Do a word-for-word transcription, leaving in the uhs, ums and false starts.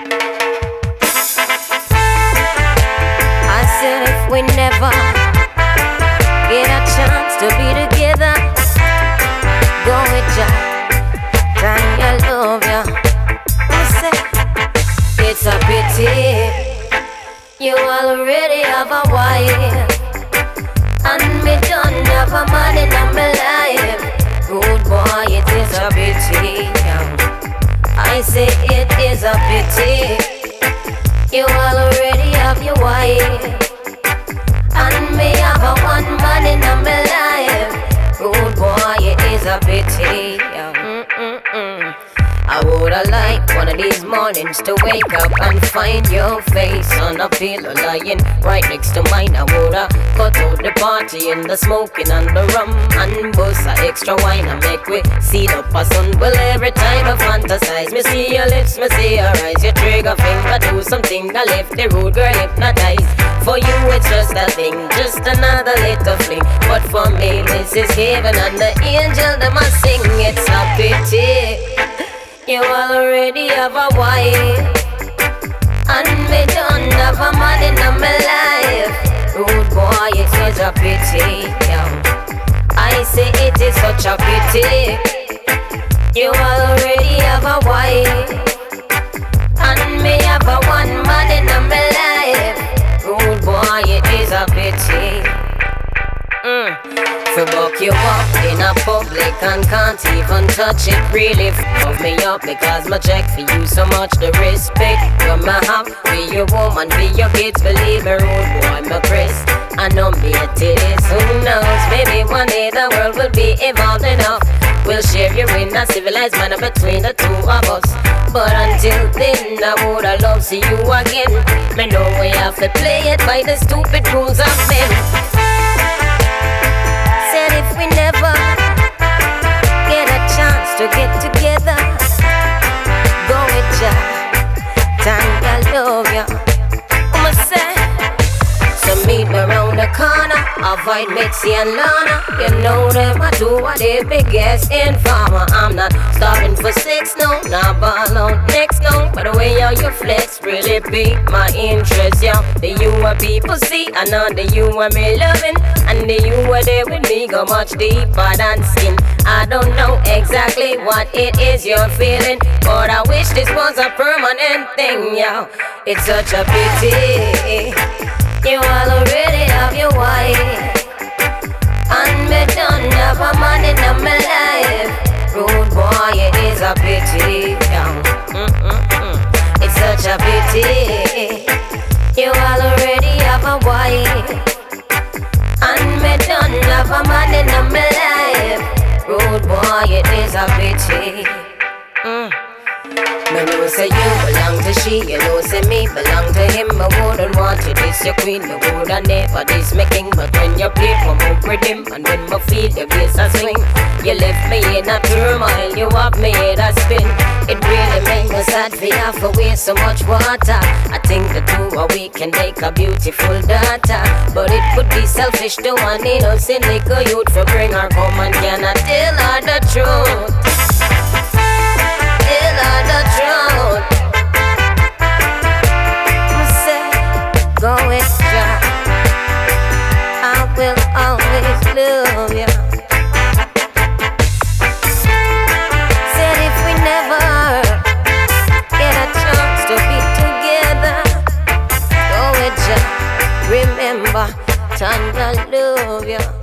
I said if we never get a chance to be together, go with ya, Tanya love ya. I said it's a pity you already have a wife, and me don't have a man in my life. Good boy, it is a pity. I say it is a pity you already have your wife, and me have a one man in my life. Good boy, it is a pity. Mm-mm-mm. I woulda liked one of these mornings to wake up and find your face on a pillow lying right next to mine. I woulda cut out the party and the smoking and the rum and bust a extra wine and make we see up a sun. Well, every time I fantasize, me see your lips, me see your eyes, your trigger finger do something that left the road girl hypnotized. For you it's just a thing, just another little fling, but for me this is heaven and the angel them a sing. It's a pity you already have a wife, and me don't have a man in my life. Rude boy, it is a pity, yeah. I say it is such a pity you already have a wife, and me have a one man in my life. Rude boy, it is a pity. Mm. To buck you up in a public and can't even touch it. Really fuck me up because my check for you so much. The respect you may have for your woman, for your kids. Believe me, rude boy, my Chris, I know me it is. Who knows, maybe one day the world will be evolved enough. We'll share you in a civilized manner between the two of us. But until then, I woulda love see you again. Me know we have to play it by the stupid rules of men. Said if we never get a chance to get together, go with ya, Tanya love ya. I'ma say, so meet me round the corner, avoid Mitzi and Lana. You know them, I do what they biggest informer. I'm not stopping for sex, no, not ball out next, no. But the way how you flex really pique my interest, yo. The you are people see, I know the you are me loving, and the you are there with me go much deeper than skin. I don't know exactly what it is you're feeling, but I wish this was a permanent thing, yo. It's such a pity you already have your wife, and me don't have a man in my life. Rude boy, it is a pity, yeah. Mm-mm-mm. It's such a pity you already have a wife, and me don't have a man in my life. Rude boy, it is a pity. Mm. Me know say you belong to she, you know say me belong to him. I wouldn't want you this your queen, me woulda never this my king. But when you play for my rhythm, and when me feel your bass a swing, you left me in a turmoil, you have me in a spin. It really make me sad for you for waste so much water. I think the two of we can make a beautiful daughter, but it would be selfish to one innocent little youth for bring her home and cannot tell her the truth. Tell her the truth. I say, go with ya, I will always love ya. Said if we never get a chance to be together, go with ya, remember, Tanya love ya.